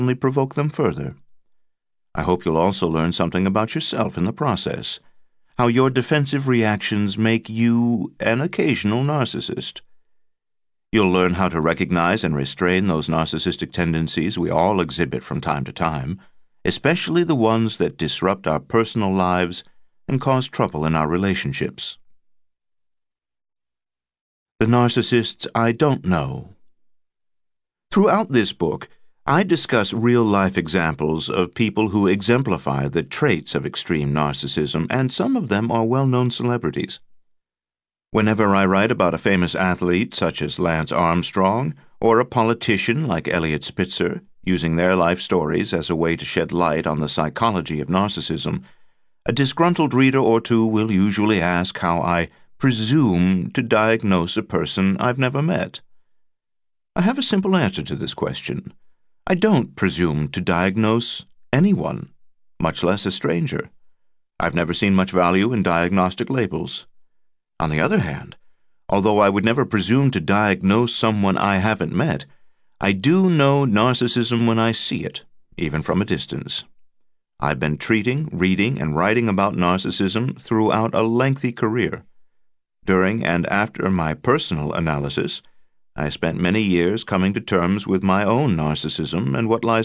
only provoke them further. I hope you'll also learn something about yourself in the process, how your defensive reactions make you an occasional narcissist. You'll learn how to recognize and restrain those narcissistic tendencies we all exhibit from time to time, especially the ones that disrupt our personal lives and cause trouble in our relationships. The narcissists I don't know. Throughout this book, I discuss real-life examples of people who exemplify the traits of extreme narcissism, and some of them are well-known celebrities. Whenever I write about a famous athlete such as Lance Armstrong or a politician like Eliot Spitzer, using their life stories as a way to shed light on the psychology of narcissism, a disgruntled reader or two will usually ask how I presume to diagnose a person I've never met. I have a simple answer to this question. I don't presume to diagnose anyone, much less a stranger. I've never seen much value in diagnostic labels. On the other hand, although I would never presume to diagnose someone I haven't met, I do know narcissism when I see it, even from a distance. I've been treating, reading, and writing about narcissism throughout a lengthy career. During and after my personal analysis, I spent many years coming to terms with my own narcissism and what lies